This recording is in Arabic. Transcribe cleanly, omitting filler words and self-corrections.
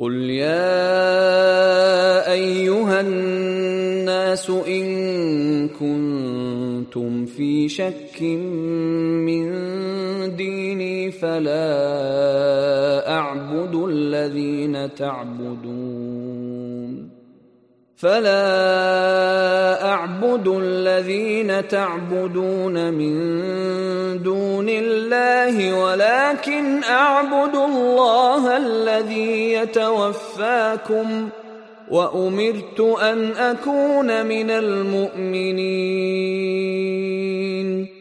قل يا أيها الناس إن كنتم في شك من ديني فلا أعبد الذين تعبدون من دون الله ولكن أعبد الله الذي يتوفاكم وأمرت أن أكون من المؤمنين